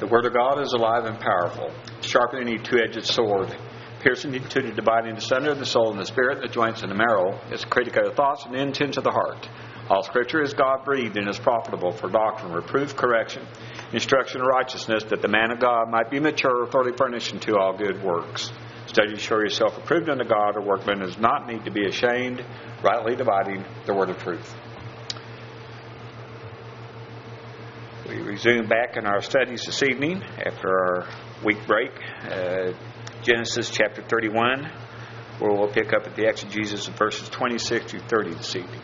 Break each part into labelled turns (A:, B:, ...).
A: The Word of God is alive and powerful, sharper than any two-edged sword, piercing to the dividing asunder of the soul and the spirit, the joints and the marrow. It's a critic of the thoughts and the intents of the heart. All Scripture is God-breathed and is profitable for doctrine, reproof, correction, instruction in righteousness, that the man of God might be mature, thoroughly furnished unto all good works. Study to show yourself approved unto God, a workman does not need to be ashamed, rightly dividing the word of truth. We resume back in our studies this evening after our week break. Genesis chapter 31, where we'll pick up at the exegesis of verses 26 through 30 this evening.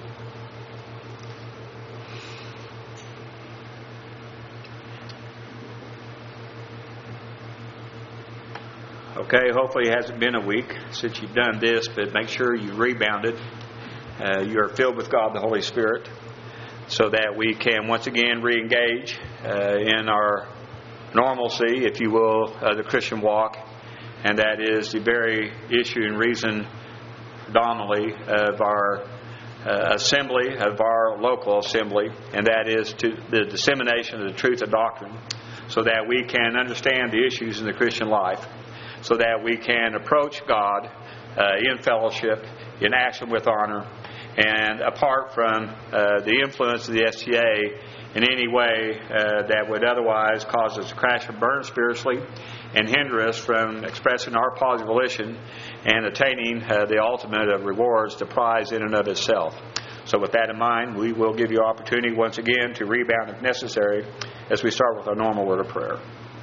A: Okay, hopefully it hasn't been a week since you've done this, but make sure you rebounded. You are filled with God the Holy Spirit, so that we can once again re-engage in our normalcy, if you will, of the Christian walk, and that is the very issue and reason predominantly of our assembly, of our local assembly, and that is to the dissemination of the truth of doctrine, so that we can understand the issues in the Christian life, so that we can approach God in fellowship, in action with honor, and apart from the influence of the STA in any way that would otherwise cause us to crash and burn spiritually and hinder us from expressing our positive volition and attaining the ultimate of rewards, the prize in and of itself. So with that in mind, we will give you opportunity once again to rebound if necessary as we start with our normal word of prayer.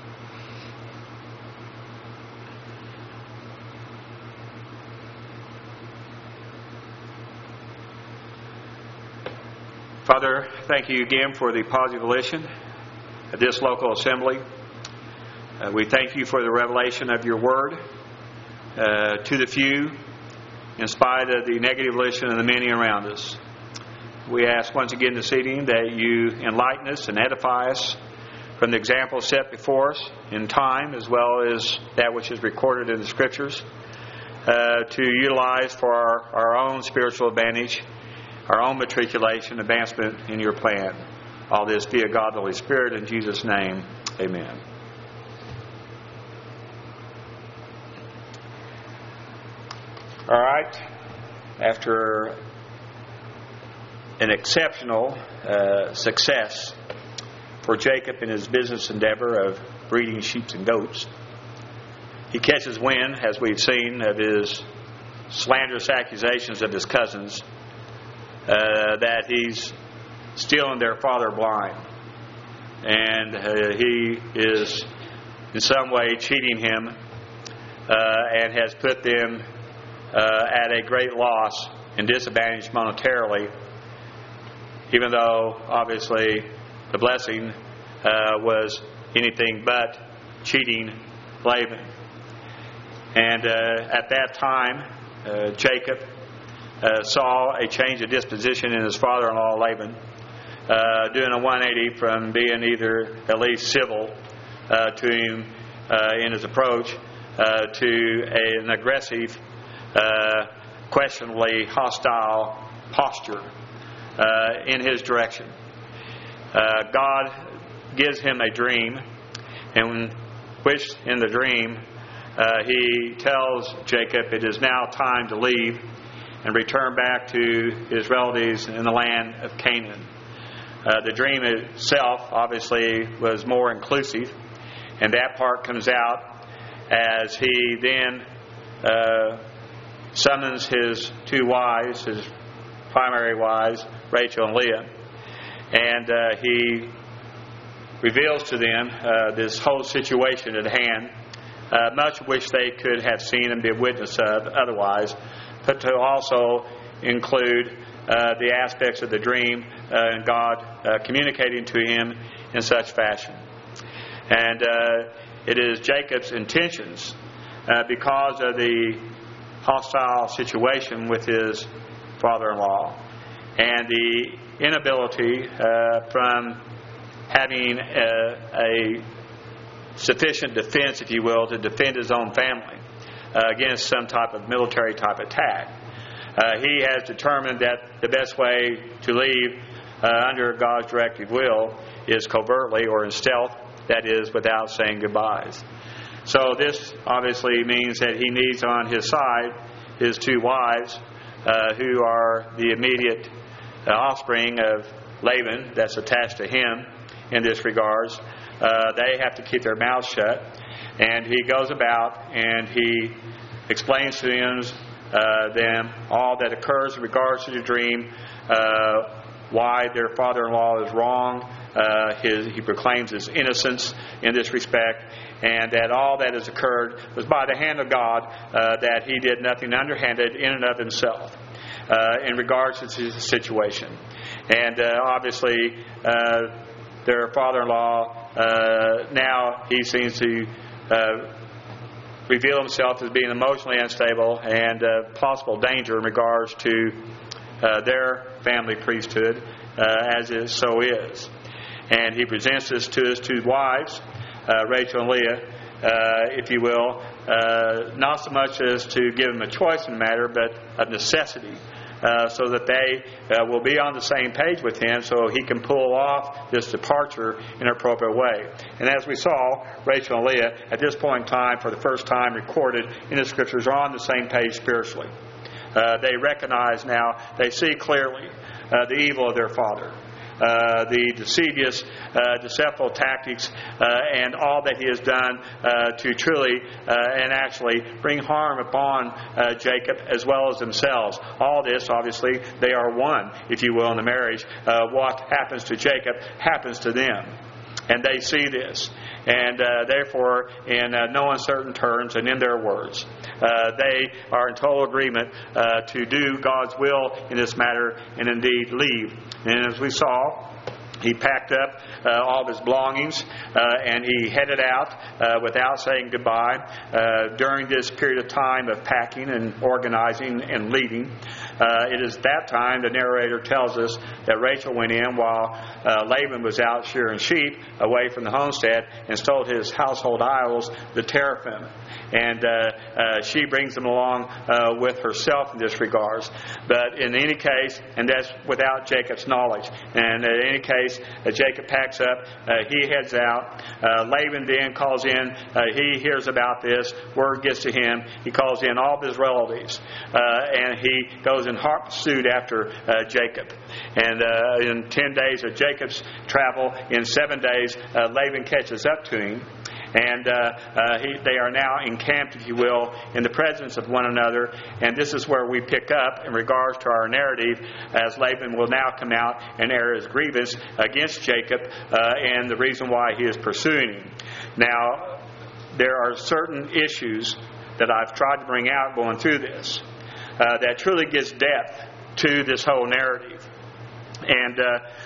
A: Father, thank you again for the positive volition of this local assembly. We thank you for the revelation of your word to the few, in spite of the negative volition of the many around us. We ask once again this evening that you enlighten us and edify us from the example set before us in time, as well as that which is recorded in the Scriptures, to utilize for our own spiritual advantage, our own matriculation, advancement in your plan. All this via God the Holy Spirit. In Jesus' name, amen. All right. After an exceptional success for Jacob in his business endeavor of breeding sheep and goats, he catches wind, as we've seen, of his slanderous accusations of his cousins, that he's stealing their father blind, and he is in some way cheating him and has put them at a great loss and disadvantage monetarily, even though obviously the blessing was anything but cheating Laban. And at that time, Jacob saw a change of disposition in his father-in-law Laban, doing a 180 from being either at least civil to him in his approach to an aggressive, questionably hostile posture in his direction. God gives him a dream, in which in the dream he tells Jacob it is now time to leave and return back to his relatives in the land of Canaan. The dream itself obviously was more inclusive, and that part comes out as he then summons his two wives, his primary wives, Rachel and Leah, and he reveals to them this whole situation at hand, much of which they could have seen and be a witness of otherwise, but to also include the aspects of the dream and God communicating to him in such fashion. And it is Jacob's intentions, because of the hostile situation with his father-in-law and the inability from having a sufficient defense, if you will, to defend his own family against some type of military type attack. He has determined that the best way to leave under God's directive will is covertly or in stealth that is, without saying goodbyes. So this obviously means that he needs on his side his two wives, who are the immediate offspring of Laban that's attached to him in this regards. They have to keep their mouths shut. And he goes about and he explains to them all that occurs in regards to the dream, why their father-in-law is wrong. He proclaims his innocence in this respect, and that all that has occurred was by the hand of God, that he did nothing underhanded in and of himself in regards to the situation. And obviously, their father-in-law, now he seems to reveal himself as being emotionally unstable and possible danger in regards to their family priesthood, as it so is. And he presents this to his two wives, Rachel and Leah, if you will, not so much as to give them a choice in the matter, but a necessity, so that they will be on the same page with him, so he can pull off this departure in an appropriate way. And as we saw, Rachel and Leah, at this point in time, for the first time recorded in the Scriptures, are on the same page spiritually. They recognize now, they see clearly the evil of their father, the deceivious, deceitful tactics, and all that he has done to truly and actually bring harm upon Jacob as well as themselves. All this, obviously, they are one, if you will, in the marriage. What happens to Jacob happens to them. And they see this. And therefore, in no uncertain terms and in their words, they are in total agreement to do God's will in this matter and indeed leave. And as we saw, he packed up all of his belongings and he headed out without saying goodbye during this period of time of packing and organizing and leaving. It is that time, the narrator tells us, that Rachel went in while Laban was out shearing sheep away from the homestead and stole his household idols, the teraphim. And she brings them along with herself in this regards. But in any case, and that's without Jacob's knowledge. And in any case, Jacob packs up, he heads out. Laban then calls in, he hears about this, word gets to him, he calls in all of his relatives, and he goes in hot pursuit after Jacob. And in 10 days of Jacob's travel, in 7 days, Laban catches up to him. And they are now encamped, if you will, in the presence of one another. And this is where we pick up in regards to our narrative, as Laban will now come out and air his grievance against Jacob and the reason why he is pursuing him. Now, there are certain issues that I've tried to bring out going through this that truly gives depth to this whole narrative. And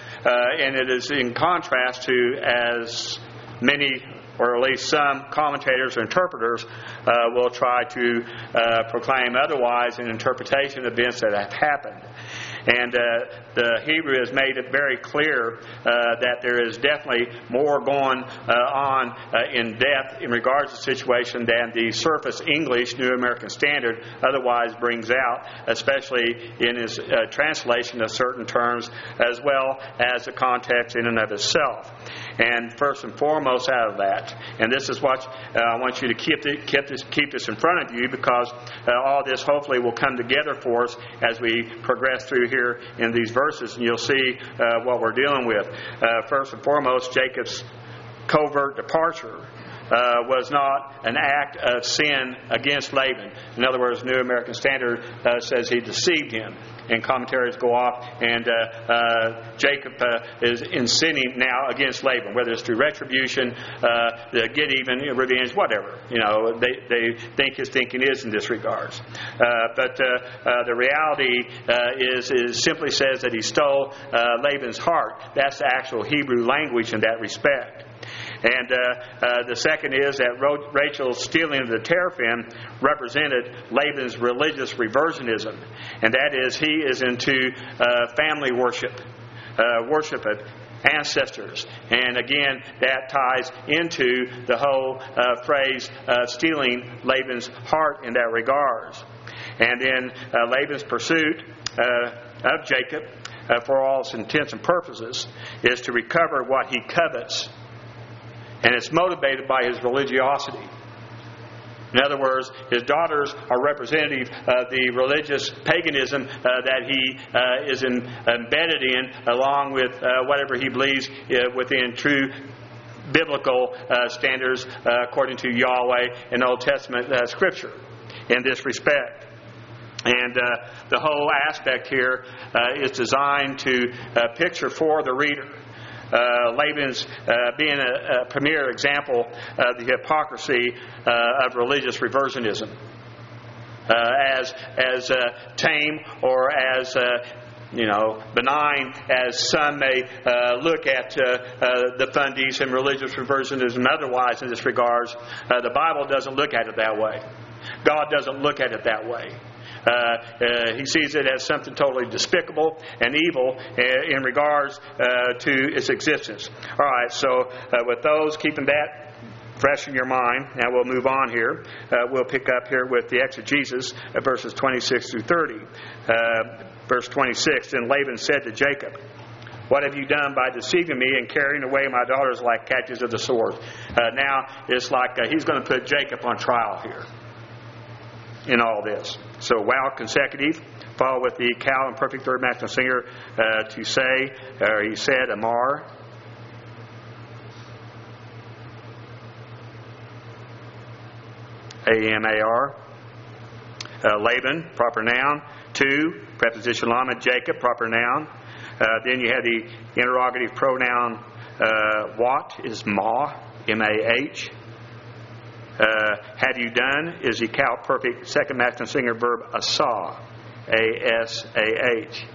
A: it is in contrast to, as many, or at least some commentators or interpreters will try to proclaim otherwise in interpretation of events that have happened. And the Hebrew has made it very clear that there is definitely more going on in depth in regards to the situation than the surface English New American Standard otherwise brings out, especially in his translation of certain terms, as well as the context in and of itself. And first and foremost out of that, and this is what I want you to keep this in front of you, because all this hopefully will come together for us as we progress through here in these verses, and you'll see what we're dealing with. First and foremost, Jacob's covert departure was not an act of sin against Laban. In other words, New American Standard says he deceived him. And commentaries go off, and Jacob is in sinning now against Laban, whether it's through retribution, get even, revenge, whatever. You know, they think his thinking is in this regards. But the reality is simply says that he stole Laban's heart. That's the actual Hebrew language in that respect. And the second is that Rachel's stealing of the teraphim represented Laban's religious reversionism. And that is, he is into family worship, worship of ancestors. And again, that ties into the whole phrase stealing Laban's heart in that regards. And then Laban's pursuit of Jacob, for all intents and purposes, is to recover what he covets And it's motivated by his religiosity. In other words, his daughters are representative of the religious paganism that he is embedded in, along with whatever he believes within true biblical standards according to Yahweh and Old Testament Scripture in this respect. And the whole aspect here is designed to picture for the reader Laban's being a premier example of the hypocrisy of religious reversionism. As tame or as benign as some may look at the fundies and religious reversionism otherwise in this regards, the Bible doesn't look at it that way. God doesn't look at it that way. He sees it as something totally despicable and evil in regards to its existence. All right, so with those, keeping that fresh in your mind, now we'll move on here. We'll pick up here with the exegesis of verses 26 through 30. Verse 26, Then Laban said to Jacob, What have you done by deceiving me and carrying away my daughters like catches of the sword? Now it's like he's going to put Jacob on trial here in all this. So wow consecutive, follow with the cow and perfect third masculine singer to say, or he said, Amar. A-M-A-R. Laban, proper noun. 2, preposition lamed. Jacob, proper noun. Then you have the interrogative pronoun what is ma, M-A-H. Have you done is the cow perfect second masculine singular verb asah, A-S-A-H.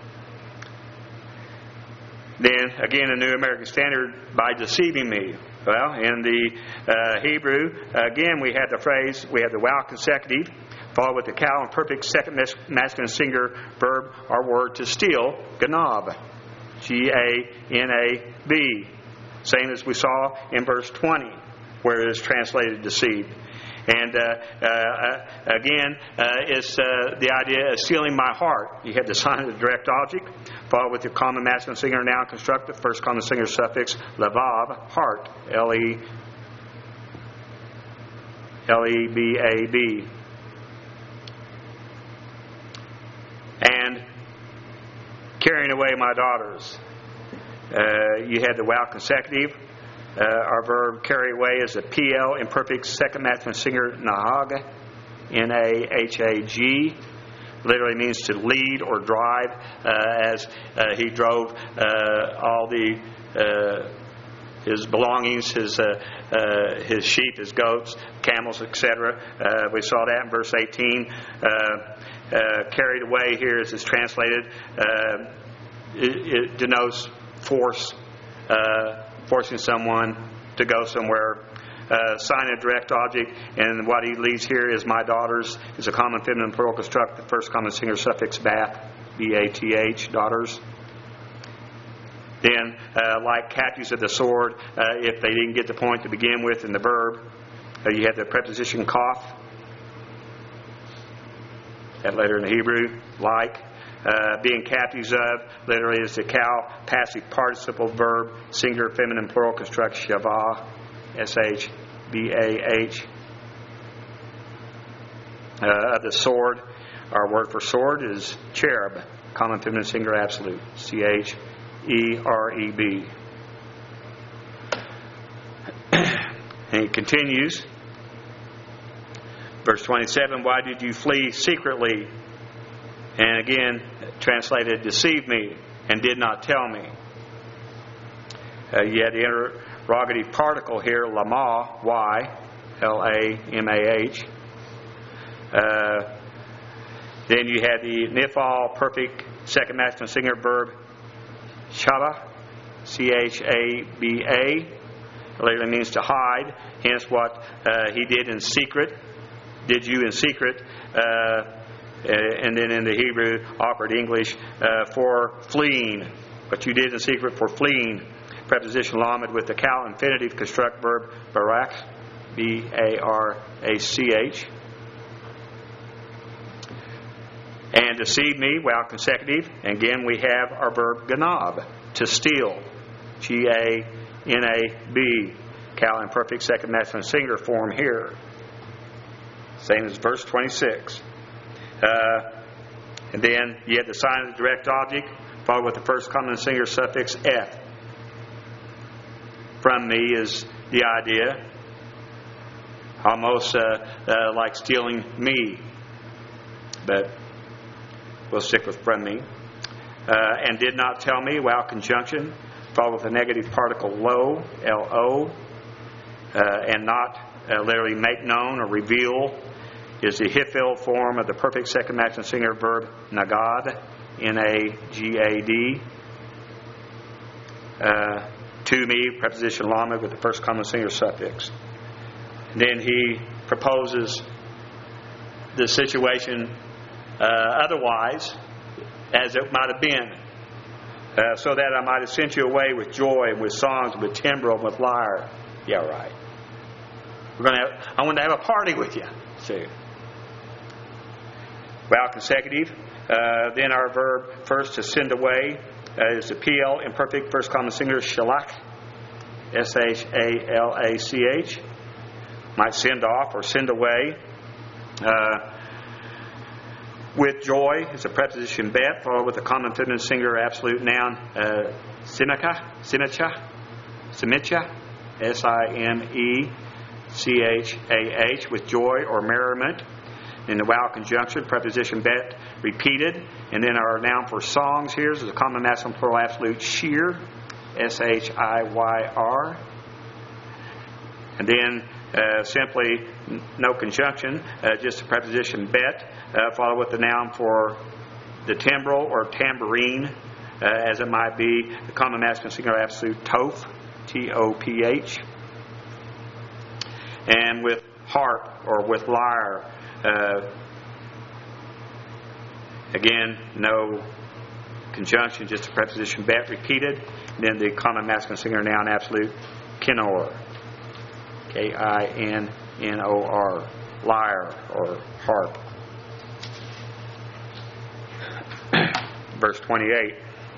A: Then again, a New American Standard, by deceiving me. Well, in the Hebrew, again we have the phrase, we have the wow consecutive, followed with the cow and perfect second masculine singular verb or word to steal, ganab, G-A-N-A-B. Same as we saw in verse 20. Where it is translated deceived. And again, it's the idea of stealing my heart. You have the sign of the direct object, followed with the common masculine singular noun constructive, first common singular suffix, levav, heart, L-E-B-A-B. And carrying away my daughters. You had the wow consecutive. Our verb carry away is a PL, imperfect second masculine singular nahag, N-A-H-A-G. Literally means to lead or drive, as he drove all his belongings, his sheep, his goats, camels, etc. We saw that in verse 18. Carried away here, as it's translated, it denotes force. Forcing someone to go somewhere. Sign of direct object, and what he leaves here is my daughters. Is a common feminine plural construct, the first common singular suffix bath, B-A-T-H, daughters. Then, like captives of the sword, if they didn't get the point to begin with in the verb, you have the preposition kaf. That letter in the Hebrew, like. Being captives of, literally is the cow, passive participle verb, singular feminine plural construct, shavah, S-H-B-A-H. Of the sword, our word for sword is cherub, common feminine singular absolute, C-H-E-R-E-B. And he continues, verse 27, Why did you flee secretly? And again, translated, deceive me and did not tell me. You had the interrogative particle here, lama, Y, L-A-M-A-H. Then you had the nifal, perfect second masculine singular verb, chaba, C-H-A-B-A. Literally means to hide. Hence what he did in secret. Did you in secret. And then in the Hebrew, offered English for fleeing. What you did in secret for fleeing. Preposition lamed with the cow infinitive construct verb barak, B-A-R-A-C-H. And deceive me, wow consecutive. And again, we have our verb ganab, to steal, G-A-N-A-B. Cal imperfect second masculine singular form here. Same as verse 26. And then you have the sign of the direct object, followed with the first common singular suffix F. From me is the idea. Almost like stealing me. But we'll stick with from me. And did not tell me, wow conjunction, followed with the negative particle lo, L-O. And not literally make known or reveal is the Hiphil form of the perfect second masculine singular verb nagad, N-A-G-A-D. To me, preposition lamed with the first common singular suffix. Then he proposes the situation otherwise, as it might have been, so that I might have sent you away with joy and with songs, with timbrel, and with lyre. Yeah, right. I want to have a party with you. See. Well, consecutive. Then our verb first to send away is the PL imperfect first common singular shalach, S-H-A-L-A-C-H. Might send off or send away. With joy is a preposition bet, followed with a common feminine singular absolute noun simicha, S-I-M-E-C-H-A-H, with joy or merriment. In the wow conjunction, preposition bet repeated. And then our noun for songs here is a common masculine plural absolute shir, S-H-I-Y-R. And then simply no conjunction, just a preposition bet, followed with the noun for the timbrel or tambourine, as it might be, the common masculine singular absolute toph, T-O-P-H. And with harp or with lyre, again, no conjunction, just a preposition bet repeated. And then the common masculine singular noun absolute kinor, K-I-N-N-O-R, lyre or harp. Verse 28.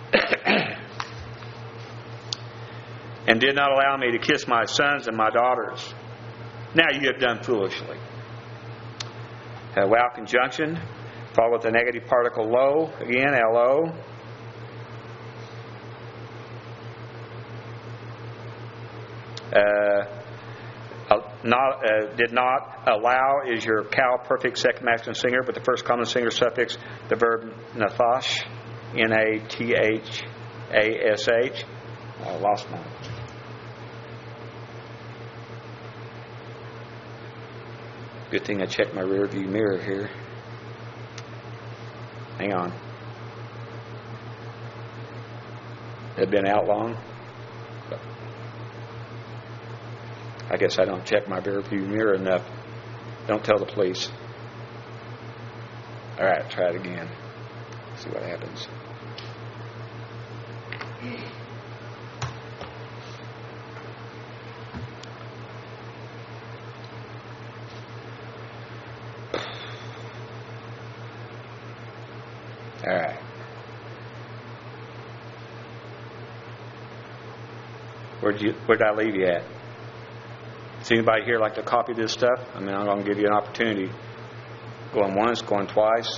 A: And did not allow me to kiss my sons and my daughters. Now you have done foolishly. Wow conjunction, followed with the negative particle lo, again, L-O. Did not allow is your Cal perfect second masculine singular, but the first common singular suffix, the verb nathash, N-A-T-H-A-S-H. I lost mine. Good thing I checked my rear view mirror here. Hang on. Had been out long? I guess I don't check my rear view mirror enough. Don't tell the police. All right, try it again. See what happens. All right. Where did I leave you at? Does anybody here like to copy this stuff? I mean, I'm going to give you an opportunity. Going once, going twice.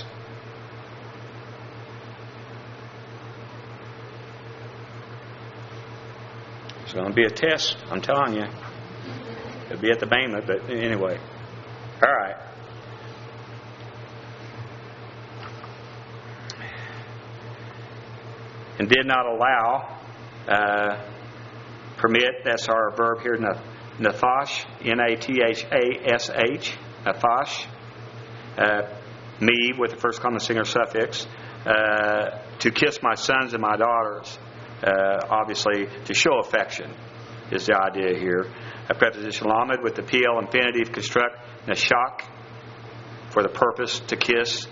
A: It's going to be a test, I'm telling you. It'll be at the Bama, but anyway. All right. And did not allow, permit, that's our verb here, nathash, N-A-T-H-A-S-H, nathash, me with the first common singular suffix, to kiss my sons and my daughters, obviously to show affection is the idea here. A preposition lamed with the PL infinitive construct nashak, for the purpose to kiss,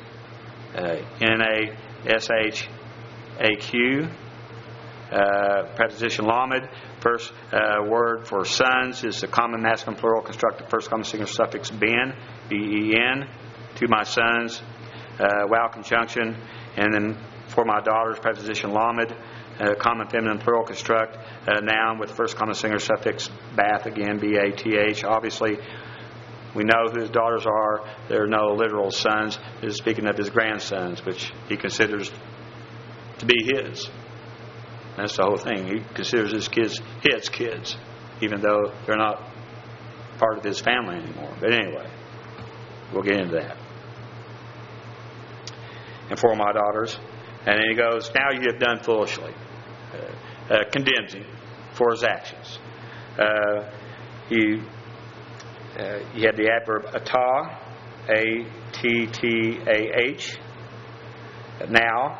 A: N-A-S-H-A-Q. Preposition lamed, first word for sons is the common masculine plural constructed first common singular suffix ben, B-E-N, to my sons, wow conjunction, and then for my daughters, preposition lamed, common feminine plural construct, noun with first common singular suffix bath, again, B-A-T-H. Obviously, we know who his daughters are. There are no literal sons. This is speaking of his grandsons, which he considers to be his. That's the whole thing. He considers his kids, even though they're not part of his family anymore. But anyway, we'll get into that. And for my daughters. And then he goes, now you have done foolishly. Condemns him for his actions. You have the adverb attah, A-T-T-A-H. Now,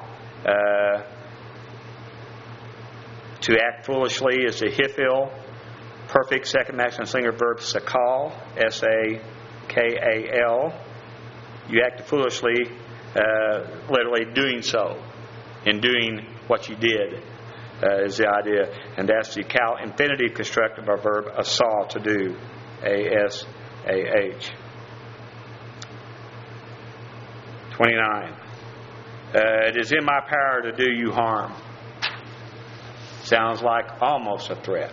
A: to act foolishly is the hifil, perfect second masculine singular verb sakal, S-A-K-A-L. You act foolishly, literally doing so, and doing what you did is the idea. And that's the cal infinitive construct of our verb asah, to do, A-S-A-H. 29. It is in my power to do you harm. Sounds like almost a threat.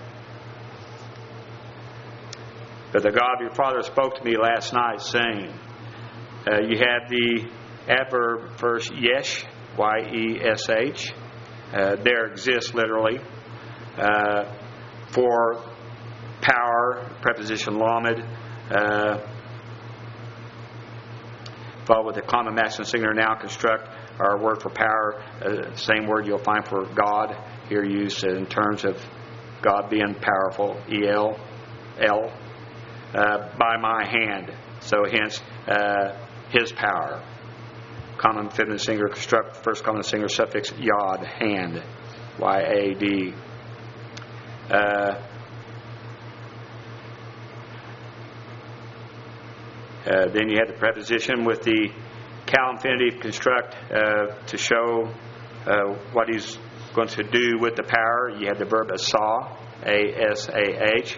A: But the God of your father spoke to me last night, saying, you have the adverb first, yesh, Y-E-S-H. There exists, literally, for power, preposition lamed, followed with the common masculine singular noun construct. Our word for power, same word you'll find for God, here used in terms of God being powerful, E-L-L, by my hand. So hence, his power. Common feminine singular construct, first common singular suffix, yad, hand, Y-A-D. Then you have the preposition with the cal infinitive construct to show what he's going to do with the power. You have the verb asah, A-S-A-H.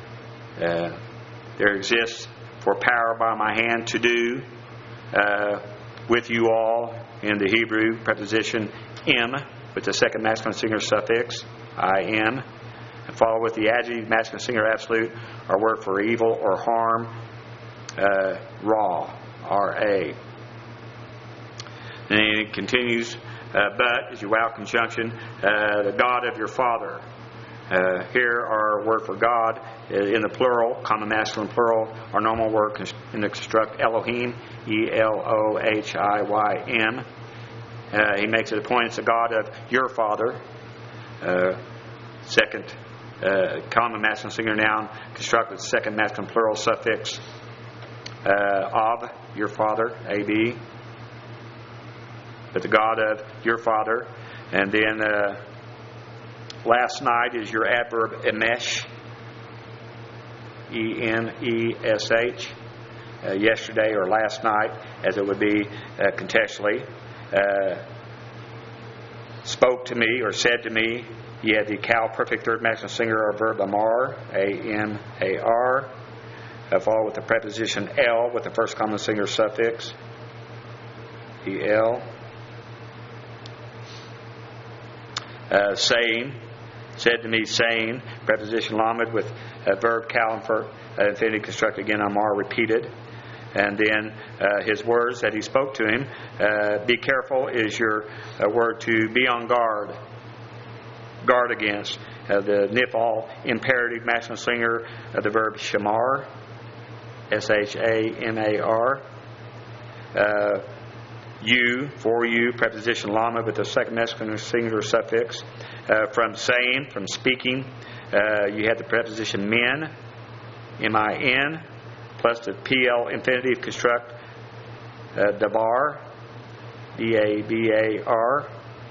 A: There exists for power by my hand to do with you all in the Hebrew preposition im with the second masculine singular suffix, I-M. And follow with the adjective masculine singular absolute, our word for evil or harm, ra, R-A. And it continues, but, as you out conjunction, the God of your father. Here our word for God in the plural, common masculine plural, our normal word in the construct Elohim, E-L-O-H-I-Y-M. He makes it a point, it's the God of your father. Second, common masculine singular noun construct with second masculine plural suffix of your father, A-B. But the God of your father. And then last night is your adverb emesh, E-N-E-S-H. Yesterday or last night, as it would be contextually, spoke to me or said to me. You had the cal perfect third masculine singular verb amar, A-M-A-R, followed with the preposition L with the first common singular suffix, E-L. Saying, said to me, saying, preposition lamed with verb cal infinitive construct again, amar, repeated. And then his words that he spoke to him, be careful is your word to be on guard. Guard against. The nifal imperative masculine singular of the verb shamar, S-H-A-M-A-R. You, for you, preposition lamed with the second masculine singular suffix. From saying, from speaking, you have the preposition min, M-I-N, plus the P-L infinitive construct, dabar, D-A-B-A-R.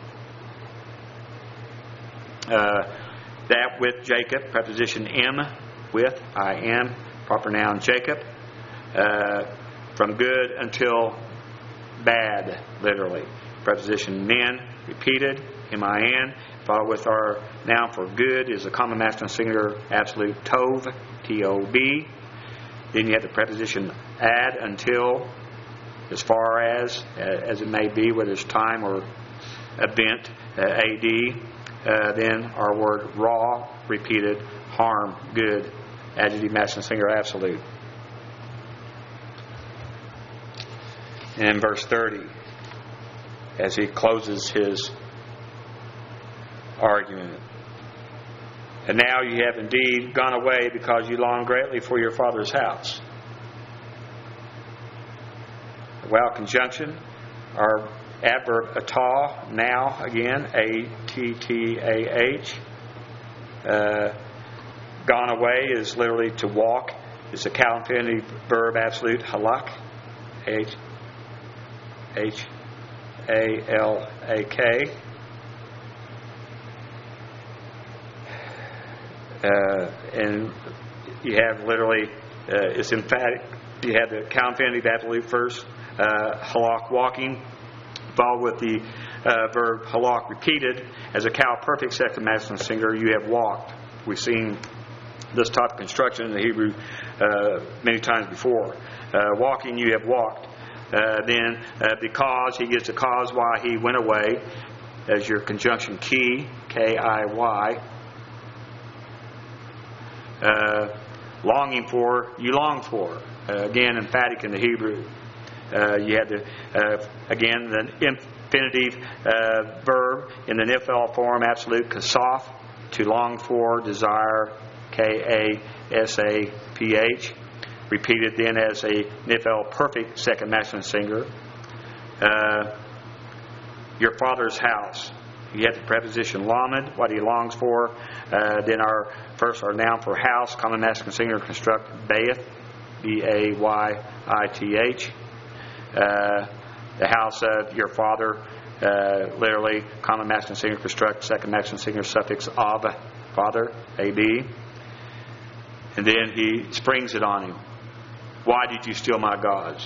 A: That with Jacob, preposition M, with, I-M, proper noun Jacob. From good until bad, literally. Preposition min, repeated, M-I-N. Followed with our noun for good is the common masculine singular absolute tov, T-O-B. Then you have the preposition ad, until, as far as it may be, whether it's time or event, A-D. then our word raw, repeated, harm, good, adjective, masculine, singular, absolute. In verse 30, as he closes his argument. And now you have indeed gone away because you long greatly for your father's house. Well, conjunction, our adverb atah, now again, A-T-T-A-H. Gone away is literally to walk. It's a cow infinitive verb absolute, halak, H-A-L-A-K. And you have literally, it's emphatic. You have the cow infinitive absolute first, halak, walking, followed with the verb halak repeated as a cow perfect second masculine singular. You have walked. We've seen this type of construction in the Hebrew many times before. Walking, you have walked. Then because, he gives the cause why he went away as your conjunction key, K-I-Y. Longing for, you long for. Again, emphatic in the Hebrew. You have the, again, the infinitive verb in the nifl form, absolute, kasaf, to long for, desire, K-A-S-A-P-H. Repeated then as a nifl perfect second masculine singular. Your father's house. You have the preposition lamed, what he longs for. Then our noun for house, common masculine singular construct, bayith, B-A-Y-I-T-H. The house of your father, literally common masculine singular construct, second masculine singular suffix av, father, A-B. And then he springs it on him. Why did you steal my gods?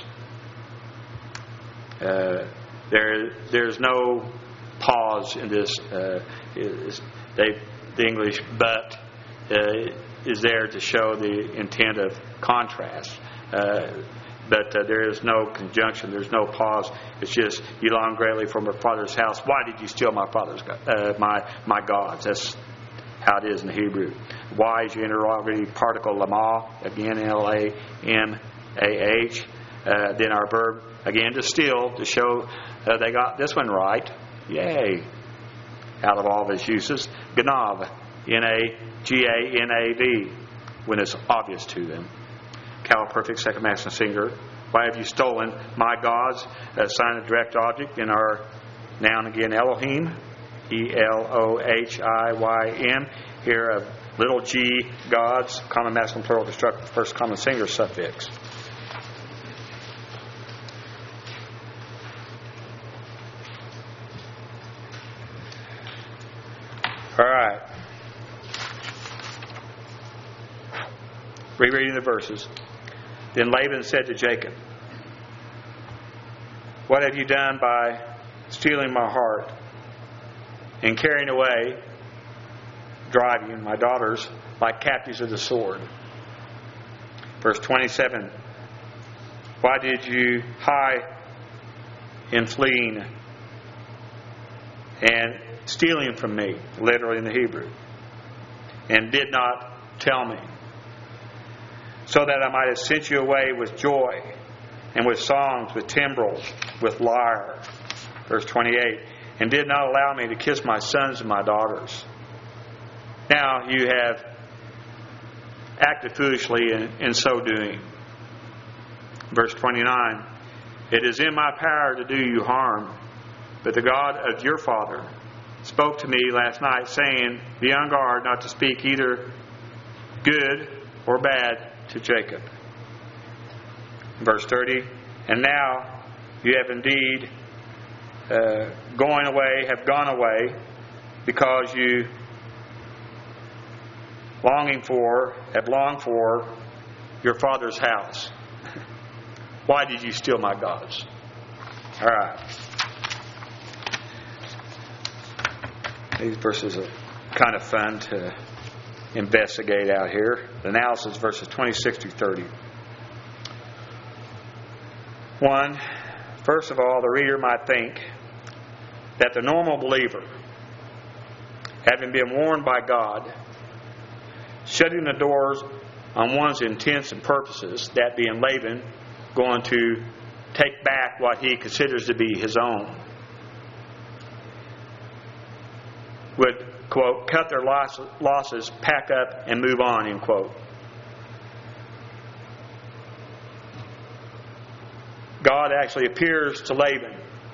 A: There's no pause in this. The English but is there to show the intent of contrast. But there is no conjunction. There's no pause. It's just, you long greatly for my father's house. Why did you steal my father's my gods? That's how it is in the Hebrew. Why is your interrogative particle lama, again L-A-M-A-H. Then our verb, again, to steal, to show they got this one right. Yay. Out of all of its uses. Ganav, N-A-G-A-N-A-V, when it's obvious to them. Cow perfect second masculine singular. Why have you stolen my gods? Sign of direct object in our noun again, Elohim, E-L-O-H-I-Y-M. Here, a little g, gods, common masculine plural construct, first common singular suffix. All right. Rereading the verses. Then Laban said to Jacob, what have you done by stealing my heart and carrying away, driving my daughters like captives of the sword? Verse 27. Why did you hide in fleeing and stealing from me, literally in the Hebrew, and did not tell me, so that I might have sent you away with joy and with songs, with timbrels, with lyre? Verse 28. And did not allow me to kiss my sons and my daughters. Now you have acted foolishly in so doing. Verse 29. It is in my power to do you harm, but the God of your father spoke to me last night, saying, be on guard not to speak either good or bad to Jacob. Verse 30. And now you have indeed have gone away, because you have longed for your father's house. Why did you steal my gods? All right. These verses are kind of fun to investigate out here. The analysis, verses 26 through 30. 1. First of all, the reader might think that the normal believer, having been warned by God, shutting the doors on one's intents and purposes, that being Laban, going to take back what he considers to be his own, would, quote, cut their losses, pack up, and move on, end quote. God actually appears to Laban,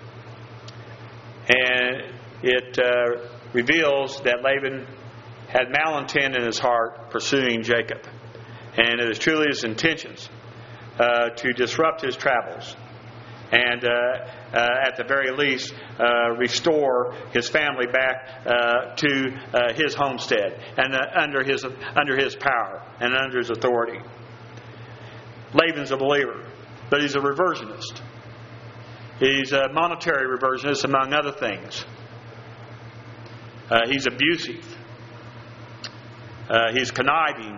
A: and it reveals that Laban had malintent in his heart pursuing Jacob, and it is truly his intentions to disrupt his travels and at the very least restore his family back to his homestead and under his power and under his authority. Laban's a believer, but he's a reversionist. He's a monetary reversionist, among other things. He's abusive. He's conniving.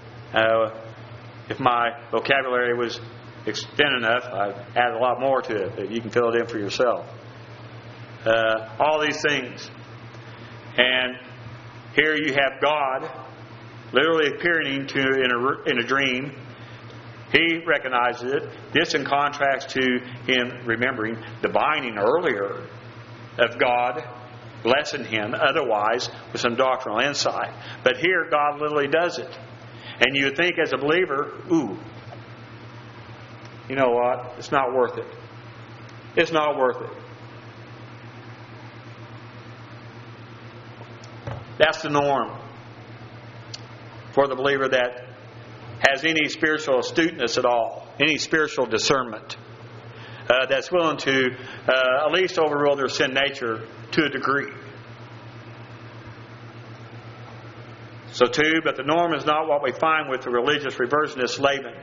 A: If my vocabulary was extended enough, I've added a lot more to it, but you can fill it in for yourself. All these things. And here you have God literally appearing in a dream. He recognizes it. This in contrast to him remembering, divining earlier of God, blessing him otherwise with some doctrinal insight. But here God literally does it. And you would think as a believer, you know what? It's not worth it. It's not worth it. That's the norm for the believer that has any spiritual astuteness at all, any spiritual discernment, that's willing to at least overrule their sin nature to a degree. So too, but the norm is not what we find with the religious reversionist Laban.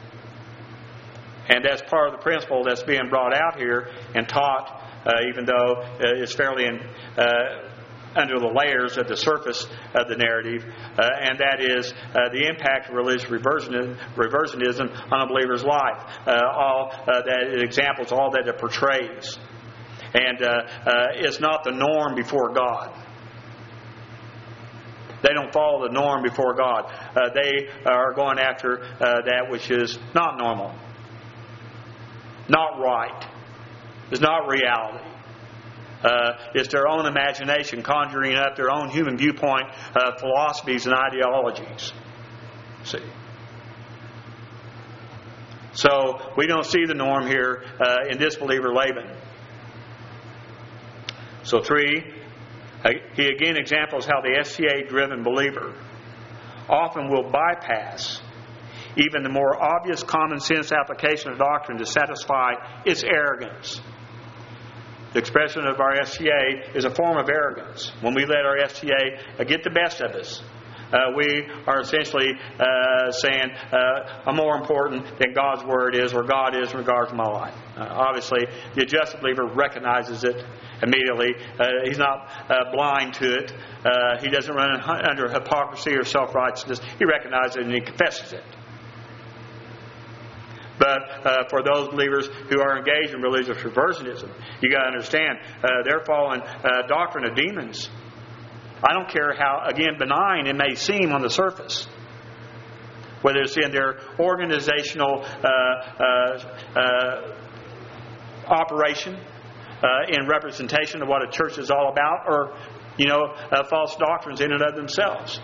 A: And that's part of the principle that's being brought out here and taught, even though it's fairly under the layers of the surface of the narrative, and that is the impact of religious reversionism on a believer's life. All that it examples, all that it portrays. And it's not the norm before God. They don't follow the norm before God. They are going after that which is not normal, not right, is not reality. It's their own imagination conjuring up their own human viewpoint philosophies and ideologies. See? So we don't see the norm here in this believer Laban. So 3, he again examples how the SCA-driven believer often will bypass even the more obvious common sense application of doctrine to satisfy its arrogance. The expression of our SCA is a form of arrogance. When we let our SCA get the best of us, we are essentially saying, I'm more important than God's Word is, or God is in regards to my life. Obviously, the adjusted believer recognizes it immediately. He's not blind to it. He doesn't run under hypocrisy or self-righteousness. He recognizes it and he confesses it. But for those believers who are engaged in religious reversionism, you got to understand they're following doctrine of demons. I don't care how, again, benign it may seem on the surface, whether it's in their organizational operation, in representation of what a church is all about, or false doctrines in and of themselves.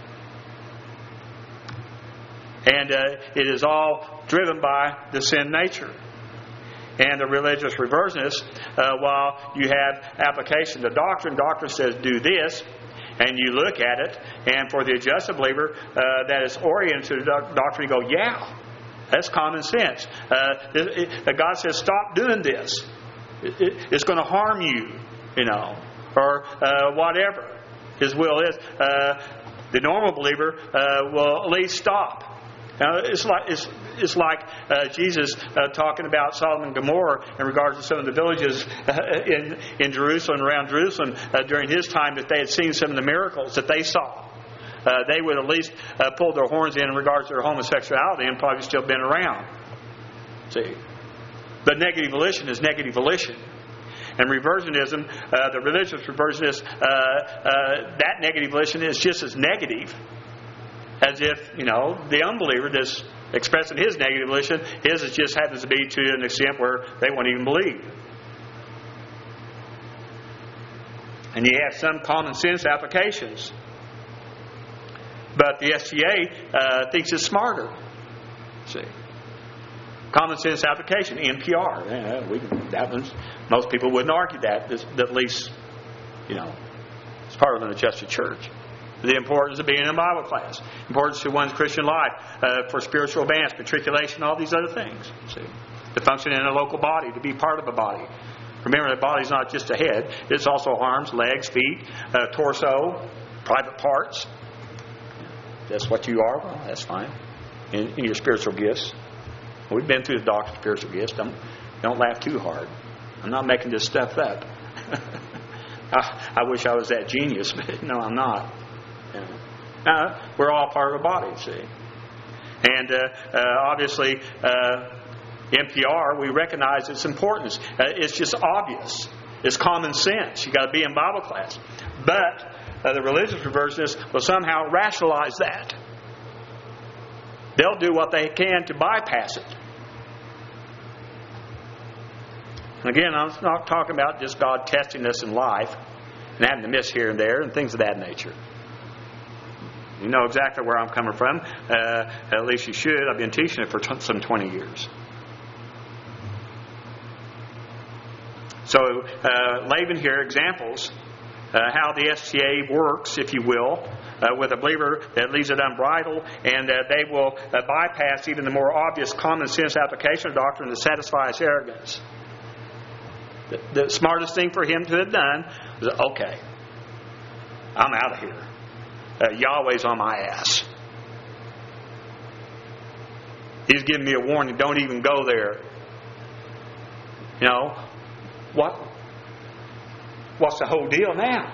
A: And it is all driven by the sin nature. And the religious reversionist, while you have application to doctrine says do this, and you look at it, and for the adjusted believer that is oriented to doctrine, you go, yeah, that's common sense. God says stop doing this. It's going to harm you, or whatever His will is. The normal believer will at least stop. Now, it's like Jesus talking about Sodom and Gomorrah in regards to some of the villages in Jerusalem, around Jerusalem, during His time, that they had seen some of the miracles that they saw. They would at least pull their horns in regards to their homosexuality and probably still been around. See? But negative volition is negative volition. And reversionism, the religious reversionist, that negative volition is just as negative as if, the unbeliever that's expressing his negative volition, his is just happens to be to an extent where they won't even believe. And you have some common sense applications. But the SCA thinks it's smarter. See? Common sense application, NPR. That one's, most people wouldn't argue that, at least, it's part of an adjusted church. The importance of being in a Bible class, importance to one's Christian life, for spiritual advance, matriculation, all these other things. See? To function in a local body, to be part of a body. Remember, the body's not just a head, it's also arms, legs, feet, torso, private parts. That's what you are. Well, that's fine. In your spiritual gifts. We've been through the doctrine of spiritual gifts. Don't laugh too hard. I'm not making this stuff up. I wish I was that genius, but no, I'm not. We're all part of a body, see. And obviously, NPR, we recognize its importance. It's just obvious. It's common sense. You've got to be in Bible class. But the religious reversionists will somehow rationalize that. They'll do what they can to bypass it. And again, I'm not talking about just God testing us in life and having to miss here and there and things of that nature. You know exactly where I'm coming from. At least you should. I've been teaching it for some 20 years. So, Laban here examples how the SCA works, if you will, with a believer that leaves it unbridled, and they will bypass even the more obvious common sense application of doctrine to satisfy his arrogance. The smartest thing for him to have done was, okay, I'm out of here. Yahweh's on my ass. He's giving me a warning, don't even go there. What's the whole deal now?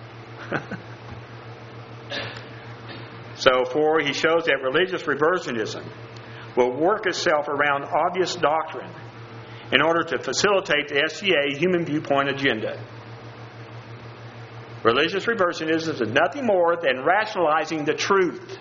A: So, he shows that religious reversionism will work itself around obvious doctrine in order to facilitate the SCA human viewpoint agenda. Religious reversionism is nothing more than rationalizing the truth.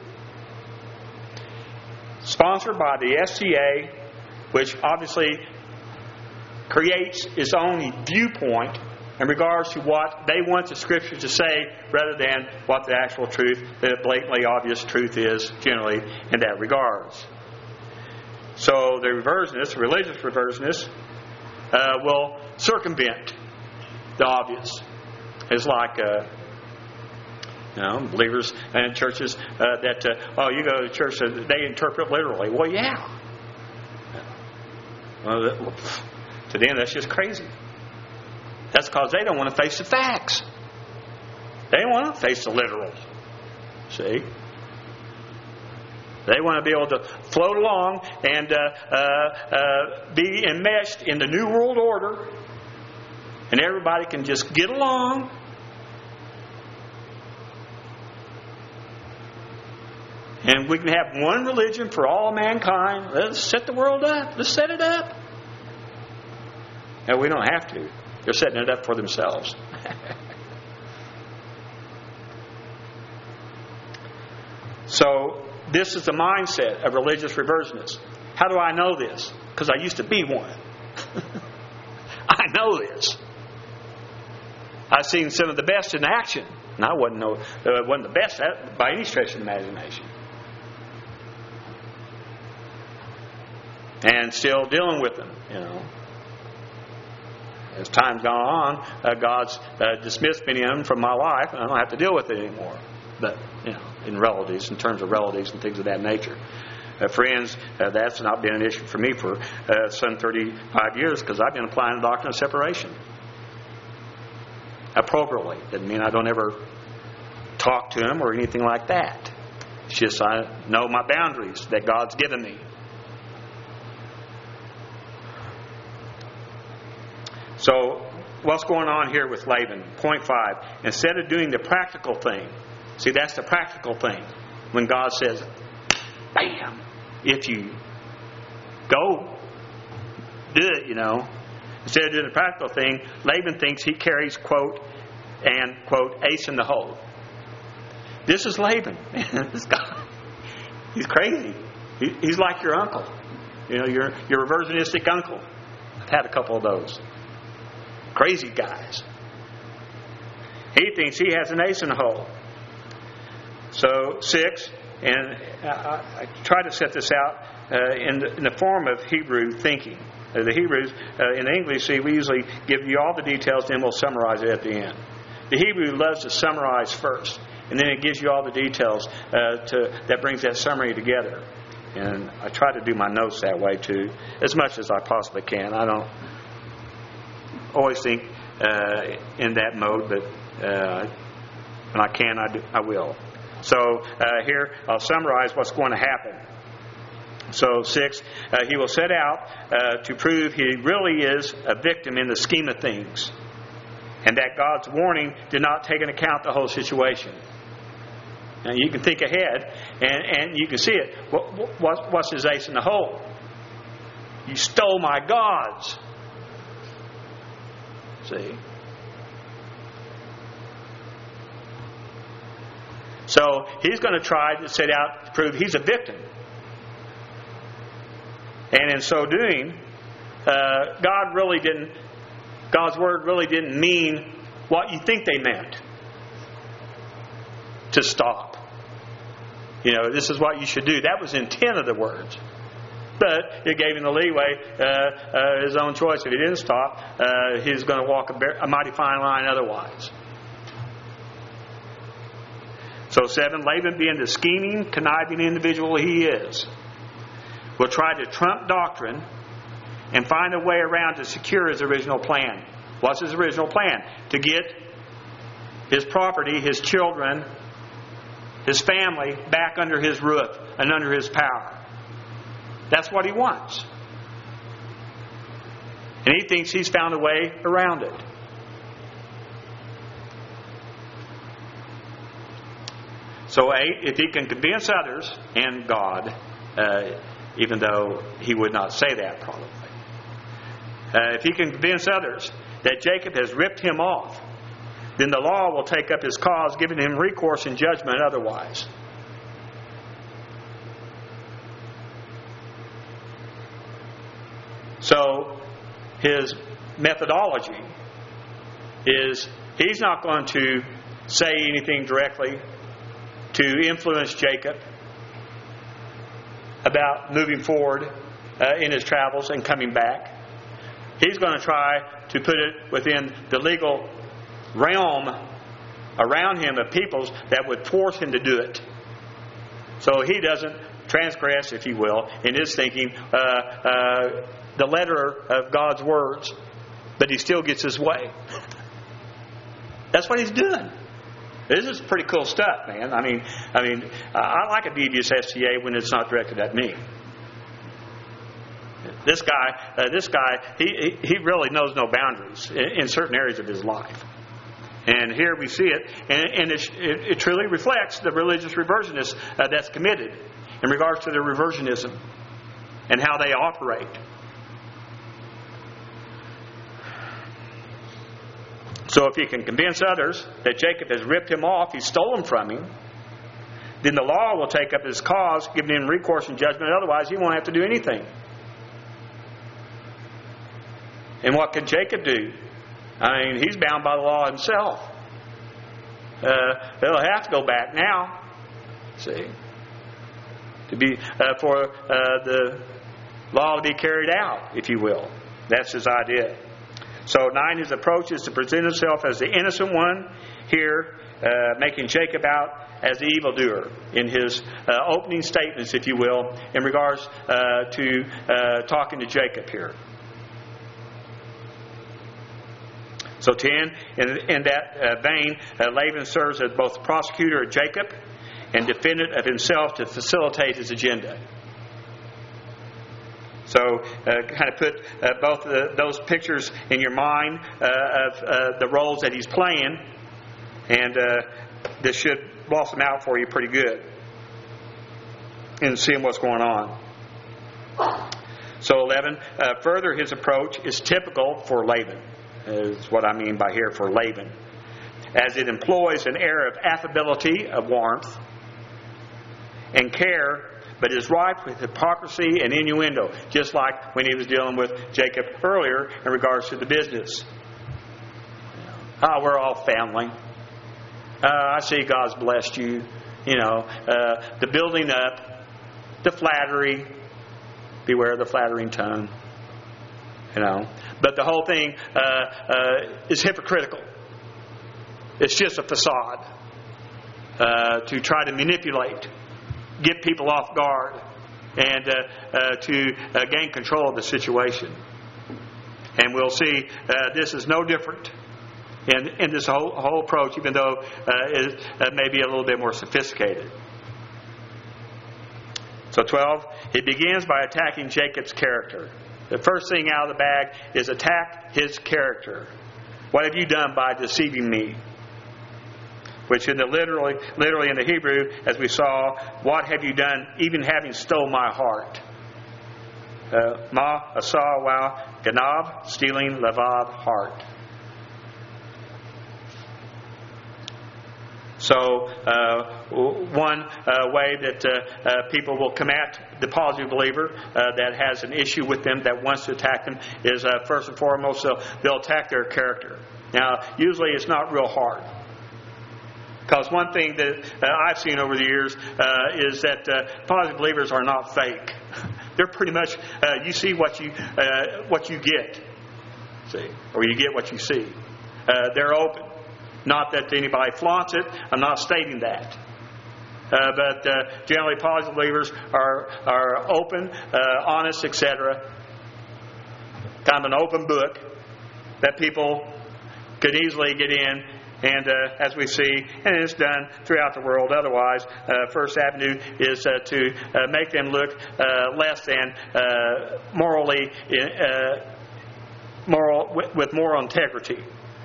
A: Sponsored by the SCA, which obviously creates its own viewpoint in regards to what they want the Scripture to say rather than what the actual truth, the blatantly obvious truth is generally in that regards. So the reversionists, religious reversionists, will circumvent the obvious. It's like believers in churches you go to church, they interpret literally. Well, yeah. Well, to them, that's just crazy. That's because they don't want to face the facts. They don't want to face the literal. See? They want to be able to float along and be enmeshed in the New World Order, and everybody can just get along. And we can have one religion for all mankind. Let's set the world up. Let's set it up. No, we don't have to. They're setting it up for themselves. So, this is the mindset of religious reversionists. How do I know this? Because I used to be one. I know this. I've seen some of the best in action. And I wasn't the best by any stretch of the imagination. And still dealing with them, As time's gone on, God's dismissed many of them from my life, and I don't have to deal with it anymore. But, in terms of relatives and things of that nature. Friends, that's not been an issue for me for some 35 years because I've been applying the doctrine of separation. Appropriately. Doesn't mean I don't ever talk to them or anything like that. It's just I know my boundaries that God's given me. So, what's going on here with Laban? Point 5. Instead of doing the practical thing, see, that's the practical thing. When God says, bam, if you go, do it, Instead of doing the practical thing, Laban thinks he carries, quote, and, quote, ace in the hole. This is Laban. This guy, he's crazy. He's like your uncle. You know, your reversionistic uncle. I've had a couple of those. Crazy guys. He thinks he has an ace in the hole. So, 6, and I try to set this out in the form of Hebrew thinking. The Hebrews, in English, see, we usually give you all the details, then we'll summarize it at the end. The Hebrew loves to summarize first, and then it gives you all the details that brings that summary together. And I try to do my notes that way too, as much as I possibly can. I don't always think in that mode, but when I can, I will. So here, I'll summarize what's going to happen. So 6, he will set out to prove he really is a victim in the scheme of things, and that God's warning did not take into account the whole situation. Now you can think ahead, and you can see it. What's his ace in the hole? You stole my gods. See? So he's going to try to set out to prove he's a victim. And in so doing, God's word really didn't mean what you think they meant. To stop. You know, this is what you should do. That was the intent of the words. But it gave him the leeway, his own choice. If he didn't stop, he's going to walk a mighty fine line otherwise. So 7, Laban, being the scheming, conniving individual he is, will try to trump doctrine and find a way around to secure his original plan. What's his original plan? To get his property, his children, his family back under his roof and under his power. That's what he wants. And he thinks he's found a way around it. So 8, if he can convince others and God, even though he would not say that probably, if he can convince others that Jacob has ripped him off, then the law will take up his cause, giving him recourse in judgment otherwise. So his methodology is he's not going to say anything directly to influence Jacob about moving forward in his travels and coming back. He's going to try to put it within the legal realm around him of peoples that would force him to do it. So he doesn't transgress, if you will, in his thinking, the letter of God's words, but he still gets his way. That's what he's doing. This is pretty cool stuff, man. I mean, I like a devious STA when it's not directed at me. This guy, he really knows no boundaries in certain areas of his life. And here we see it, and it truly reflects the religious reversionist that's committed in regards to their reversionism and how they operate. So if he can convince others that Jacob has ripped him off, he's stolen from him, then the law will take up his cause, giving him recourse in judgment. Otherwise, he won't have to do anything. And what can Jacob do? I mean, he's bound by the law himself. He'll have to go back now. See, to be for the law to be carried out, if you will. That's his idea. So 9, his approach is to present himself as the innocent one here, making Jacob out as the evildoer in his opening statements, if you will, in regards to talking to Jacob here. So 10, in that vein, Laban serves as both prosecutor of Jacob and defendant of himself to facilitate his agenda. So kind of put both those pictures in your mind of the roles that he's playing, and this should blossom out for you pretty good in seeing what's going on. So 11, further, his approach is typical for Laban, is what I mean by here for Laban, as it employs an air of affability, of warmth, and care, but is ripe with hypocrisy and innuendo, just like when he was dealing with Jacob earlier in regards to the business. We're all family. I see God's blessed you. The building up, the flattery. Beware of the flattering tongue. But the whole thing is hypocritical. It's just a facade to try to manipulate, get people off guard, and to gain control of the situation. And we'll see this is no different in this whole approach, even though it may be a little bit more sophisticated. So 12, he begins by attacking Jacob's character. The first thing out of the bag is attack his character. What have you done by deceiving me? Which in the literally in the Hebrew, as we saw, what have you done, even having stole my heart? Ma, asa, wow, ganab, stealing, lavav, heart. So one way that people will come at the positive believer that has an issue with them, that wants to attack them, is first and foremost they'll attack their character. Now, usually it's not real hard. Because one thing that I've seen over the years is that positive believers are not fake. They're pretty much, you see what you get. See? Or you get what you see. They're open. Not that anybody flaunts it. I'm not stating that. But generally positive believers are open, honest, etc. Kind of an open book that people could easily get in. And as we see, and it's done throughout the world otherwise, First Avenue is to make them look less than morally with moral integrity.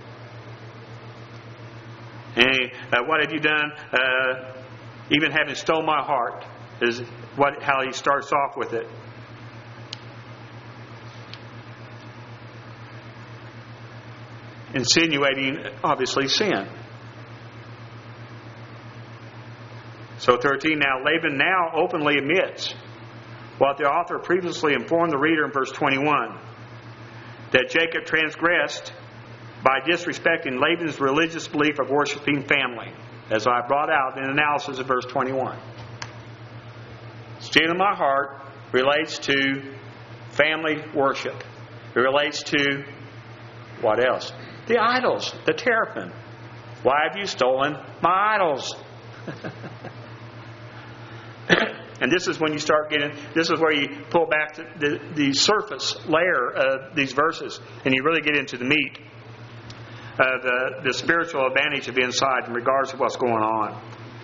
A: And what have you done? Even having stole my heart is how he starts off with it. Insinuating, obviously, sin. So 13, now Laban now openly admits what the author previously informed the reader in verse 21, that Jacob transgressed by disrespecting Laban's religious belief of worshiping family, as I brought out in analysis of verse 21. Stealing my heart relates to family worship. It relates to what else? The idols, the teraphim. Why have you stolen my idols? And this is when you start getting, this is where you pull back the surface layer of these verses, and you really get into the meat. The spiritual advantage of inside in regards to what's going on.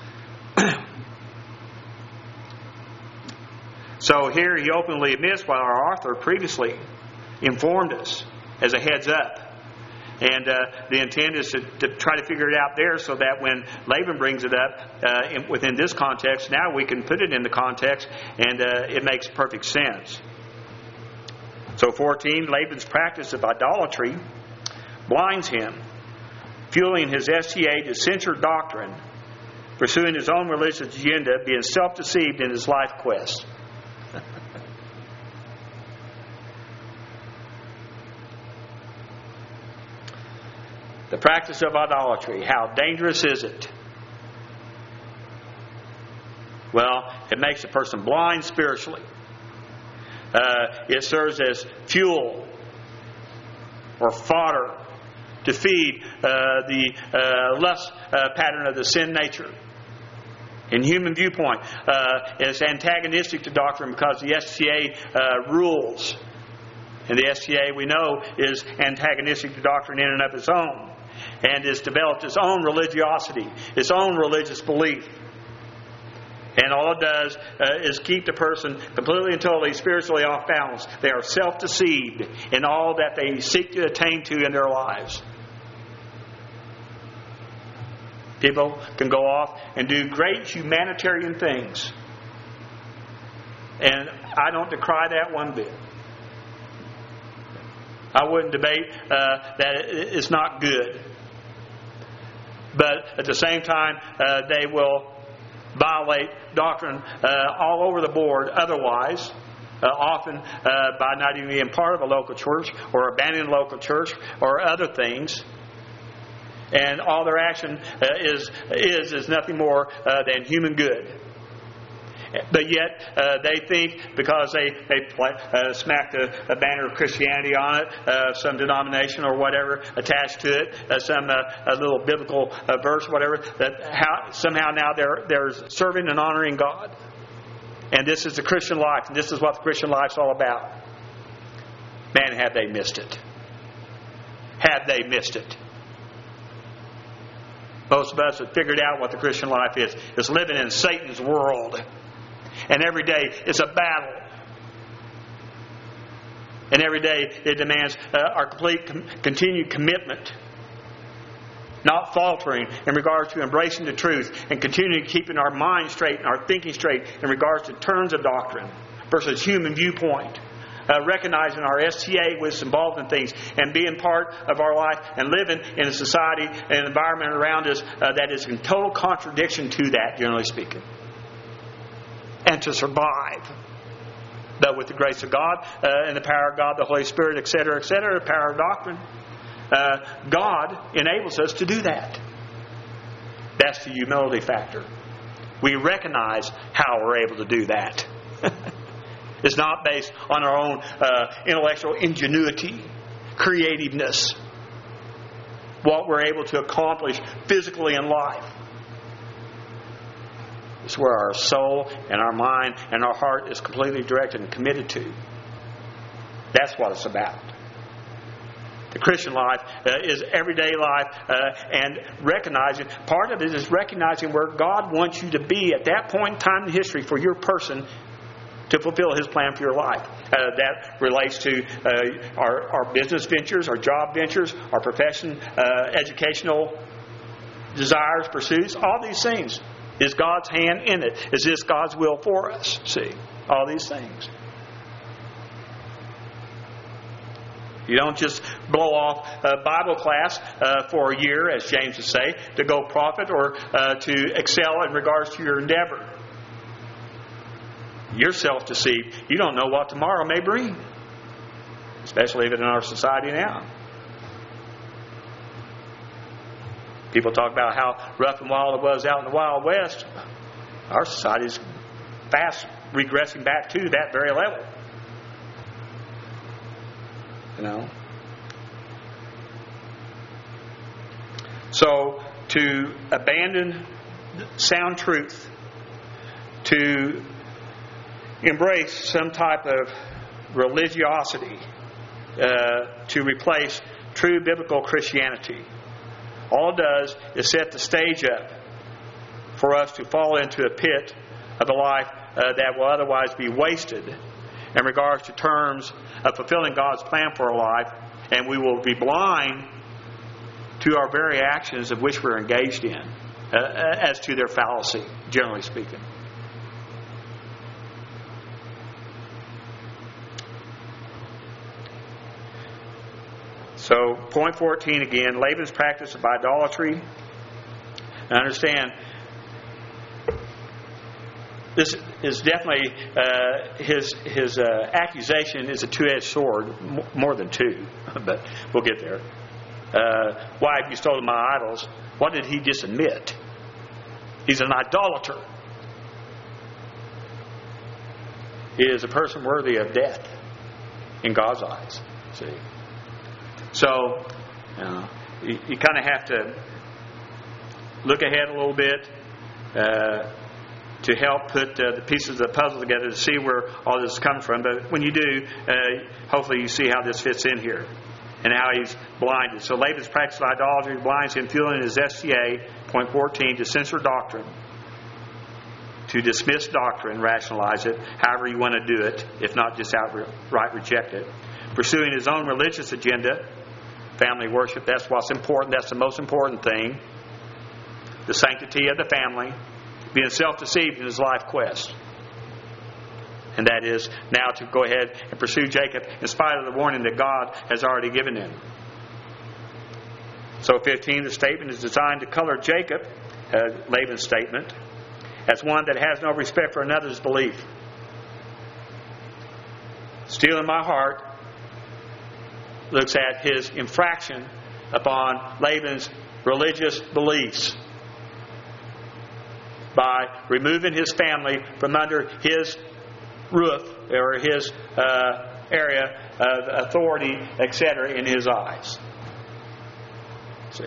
A: So here he openly admits what our author previously informed us as a heads up. And the intent is to try to figure it out there so that when Laban brings it up within this context, now we can put it in the context and it makes perfect sense. So 14, Laban's practice of idolatry blinds him, fueling his STA to censor doctrine, pursuing his own religious agenda, being self-deceived in his life quest. The practice of idolatry, how dangerous is it? Well, it makes a person blind spiritually. It serves as fuel or fodder to feed the lust pattern of the sin nature. In human viewpoint, it's antagonistic to doctrine because the STA rules. And the STA, we know, is antagonistic to doctrine in and of its own. And has developed its own religiosity, its own religious belief. And all it does is keep the person completely and totally spiritually off balance. They are self-deceived in all that they seek to attain to in their lives. People can go off and do great humanitarian things. And I don't decry that one bit. I wouldn't debate that it's not good. But at the same time, they will violate doctrine all over the board otherwise, often by not even being part of a local church or abandoning a local church or other things. And all their action is nothing more than human good. But yet they think because they smack the banner of Christianity on it, some denomination or whatever attached to it, some a little biblical verse, whatever, that somehow now they're serving and honoring God. And this is the Christian life, and this is what the Christian life's all about. Man, have they missed it? Have they missed it? Most of us have figured out what the Christian life is. It's living in Satan's world. And every day it's a battle. And every day it demands our complete continued commitment. Not faltering in regards to embracing the truth and continuing keeping our mind straight and our thinking straight in regards to terms of doctrine versus human viewpoint. Recognizing our STA was involved in things and being part of our life and living in a society and an environment around us that is in total contradiction to that, generally speaking. And to survive. But with the grace of God and the power of God, the Holy Spirit, etc., the power of doctrine, God enables us to do that. That's the humility factor. We recognize how we're able to do that. It's not based on our own intellectual ingenuity, creativeness, what we're able to accomplish physically in life. It's where our soul and our mind and our heart is completely directed and committed to. That's what it's about. The Christian life is everyday life and recognizing, part of it is recognizing where God wants you to be at that point in time in history for your person to fulfill His plan for your life. That relates to our business ventures, our job ventures, our profession, educational desires, pursuits, all these things. Is God's hand in it? Is this God's will for us? See, all these things. You don't just blow off a Bible class for a year, as James would say, to go profit or to excel in regards to your endeavor. You're self-deceived. You don't know what tomorrow may bring, especially even in our society now. People talk about how rough and wild it was out in the Wild West. Our society is fast regressing back to that very level. You know. So to abandon sound truth, to embrace some type of religiosity, to replace true biblical Christianity, all it does is set the stage up for us to fall into a pit of a life that will otherwise be wasted in regards to terms of fulfilling God's plan for our life, and we will be blind to our very actions of which we're engaged in as to their fallacy, generally speaking. So, point 14 again, Laban's practice of idolatry. Now understand, this is definitely his accusation is a two-edged sword, more than two, but we'll get there. Why have you stolen my idols? What did he just admit? He's an idolater. He is a person worthy of death in God's eyes. See. So, you kind of have to look ahead a little bit to help put the pieces of the puzzle together to see where all this is coming from. But when you do, hopefully you see how this fits in here and how he's blinded. So Laban's practice of idolatry blinds him, fueling his STA, point 14, to censor doctrine, to dismiss doctrine, rationalize it, however you want to do it, if not just outright reject it. Pursuing his own religious agenda, family worship, that's what's important, that's the most important thing. The sanctity of the family, being self-deceived in his life quest. And that is now to go ahead and pursue Jacob in spite of the warning that God has already given him. So 15, the statement is designed to color Jacob, Laban's statement, as one that has no respect for another's belief. Steel in my heart looks at his infraction upon Laban's religious beliefs by removing his family from under his roof or his area of authority, etc., in his eyes. See.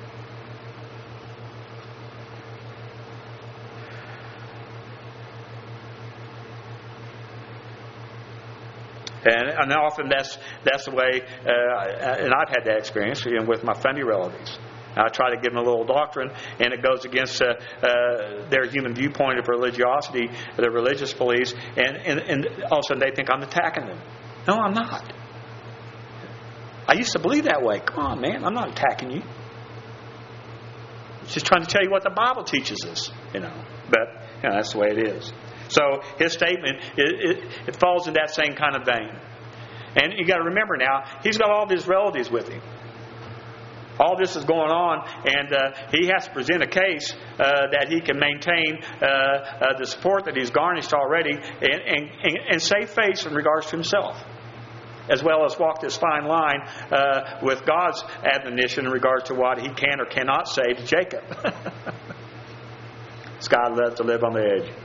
A: And often that's the way, and I've had that experience with my funny relatives. I try to give them a little doctrine, and it goes against their human viewpoint of religiosity, their religious beliefs, and all of a sudden they think I'm attacking them. No, I'm not. I used to believe that way. Come on, man, I'm not attacking you. I'm just trying to tell you what the Bible teaches us, But that's the way it is. So his statement, it falls in that same kind of vein. And you got to remember now, he's got all of his relatives with him. All this is going on, and he has to present a case that he can maintain the support that he's garnished already, and save face in regards to himself, as well as walk this fine line with God's admonition in regards to what he can or cannot say to Jacob. This guy loves to live on the edge.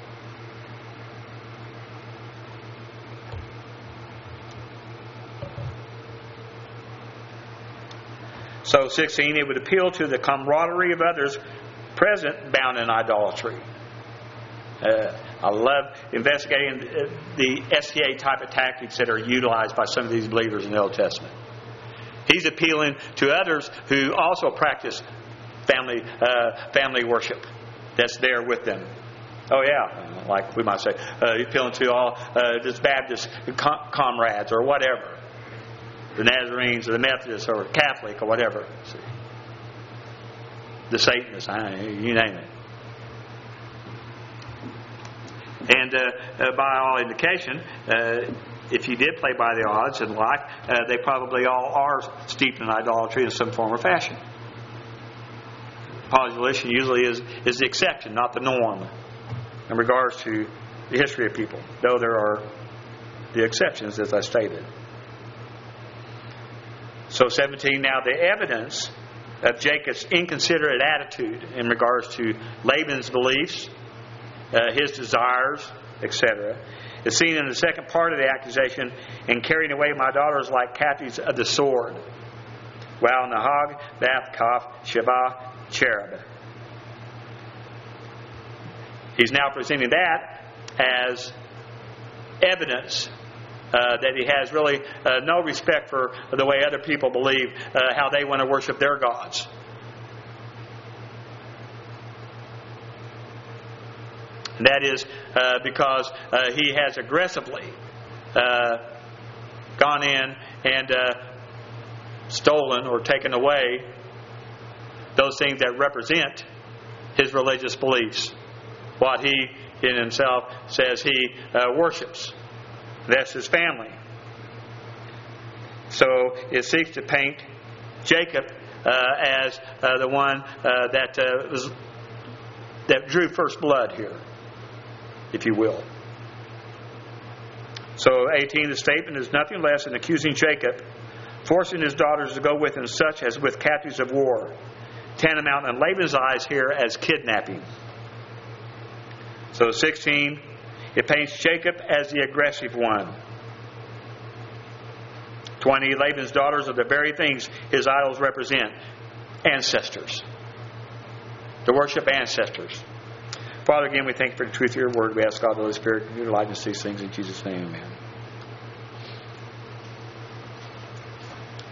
A: So 16, it would appeal to the camaraderie of others present bound in idolatry. I love investigating the STA type of tactics that are utilized by some of these believers in the Old Testament. He's appealing to others who also practice family worship that's there with them. Oh yeah, like we might say, he's appealing to all this Baptist comrades or whatever. The Nazarenes or the Methodists or Catholic or whatever. See? The Satanists, you name it. And by all indication, if you did play by the odds in life, they probably all are steeped in idolatry in some form or fashion. Polytheism usually is the exception, not the norm, in regards to the history of people, though there are the exceptions, as I stated. So 17, now the evidence of Jacob's inconsiderate attitude in regards to Laban's beliefs, his desires, etc., is seen in the second part of the accusation, in carrying away my daughters like captives of the sword. Wow, Nahag, Bathkoph, Sheba, Cherub. He's now presenting that as evidence that he has really no respect for the way other people believe, how they want to worship their gods. And that is because he has aggressively gone in and stolen or taken away those things that represent his religious beliefs, what he in himself says he worships. That's his family. So it seeks to paint Jacob as the one that drew first blood here, if you will. So 18, the statement is nothing less than accusing Jacob, forcing his daughters to go with him, such as with captives of war, tantamount in Laban's eyes here as kidnapping. So 16, it paints Jacob as the aggressive one. 20, Laban's daughters are the very things his idols represent. Ancestors. To worship ancestors. Father, again, we thank you for the truth of your word. We ask God, the Holy Spirit, to enlighten us these things in Jesus' name. Amen.